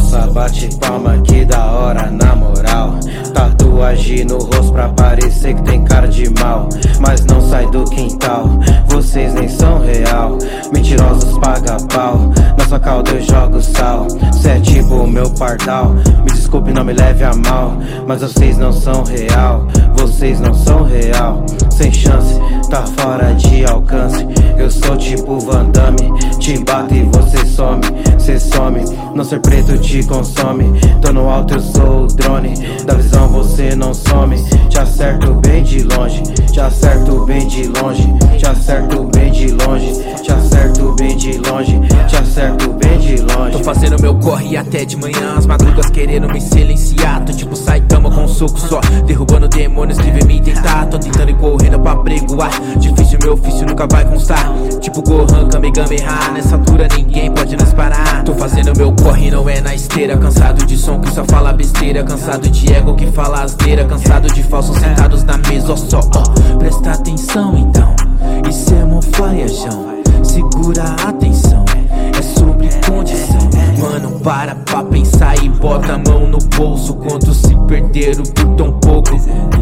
moça, bate palma, que da hora, na moral. Tatuagem no rosto pra parecer que tem cara de mal, mas não sai do quintal, vocês nem são real. Mentirosos paga pau, na sua calda eu jogo sal. Cê é tipo meu pardal, me desculpe, não me leve a mal, mas vocês não são real, vocês não são real. Sem chance, tá fora de alcance. Eu sou tipo Van Damme, te bato e você some, cê some. Não ser preto te consome, tô no alto eu sou o drone, da visão você não some. Te acerto bem de longe, te acerto bem de longe, te acerto bem de longe, te acerto bem de longe, te acerto bem de longe. Tô fazendo meu corre até de manhã, as madrugas querendo me silenciar. Tô tipo Saitama com um soco só, derrubando demônios que vem me tentar. Tô tentando ir correndo pra pregoar, difícil meu ofício nunca vai constar. Tipo Gohan, Kamehameha, nessa altura ninguém pode nos parar. Tô fazendo meu corre, não é na esteira, cansado de som que só fala besteira, cansado de ego que fala asneira, cansado de falsos sentados na mesa, ó só, ó. Presta atenção então, isso é mofaiajão, segura a atenção, é sobre condição. Mano, para pra pensar e bota a mão no bolso, quantos se perderam por tão pouco.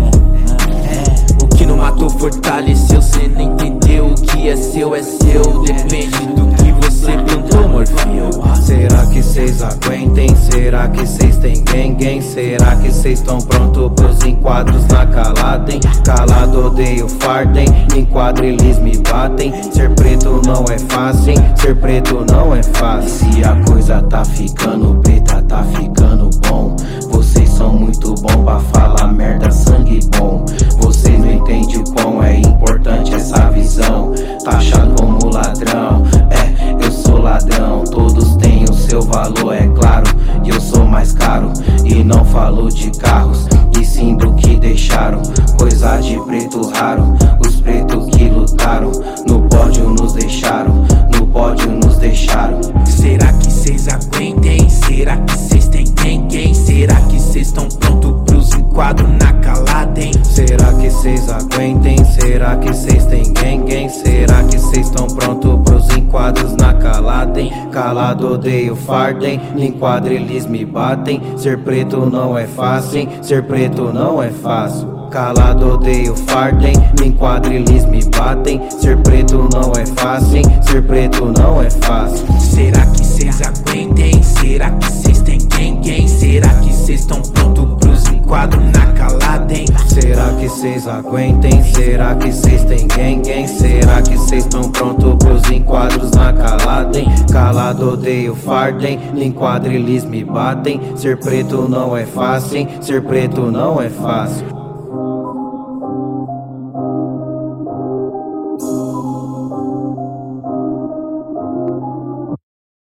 O que não matou fortaleceu, cê não entendeu. O que é seu, depende do que você plantou, Morfeu. Será que cês aguentem? Será que cês têm gang? Será que cês tão pronto pros enquadros na calada, hein? Calado odeio fardem, enquadro eles me batem. Ser preto não é fácil, hein? Ser preto não é fácil. Se a coisa tá ficando preta, tá ficando bom. Vocês são muito bom pra falar merda, sangue bom. Vocês não entendem o quão é importante essa visão. Taxado como ladrão, eu sou ladrão. Todos têm o seu valor, é claro, e eu sou mais caro. E não falo de carros, e sim do que deixaram. Coisa de preto raro, os pretos que lutaram. No pódio nos deixaram, no pódio nos deixaram. Será que cês aguentem? Será que cês têm ninguém? Será que cês tão pronto pros enquadros na calada, hein? Será que cês aguentem? Será que cês têm gang? Será que cês tão pronto pros enquadros na calada, hein? Calado odeio fardem, no enquadro eles me batem. Ser preto não é fácil, hein? Ser preto não é fácil. Calado odeio fardem, no enquadro eles me batem. Ser preto não é fácil, hein? Ser preto não é fácil. Será que cês aguentem? Será que cês têm gang? Será que cês tão pronto pros enquadros na calada, hein? Será que cês aguentem? Será que cês têm gang? Será que cês tão pronto pros enquadros na calada, hein? Calado odeio fardem, no enquadro eles me batem. Ser preto não é fácil, hein? Ser preto não é fácil.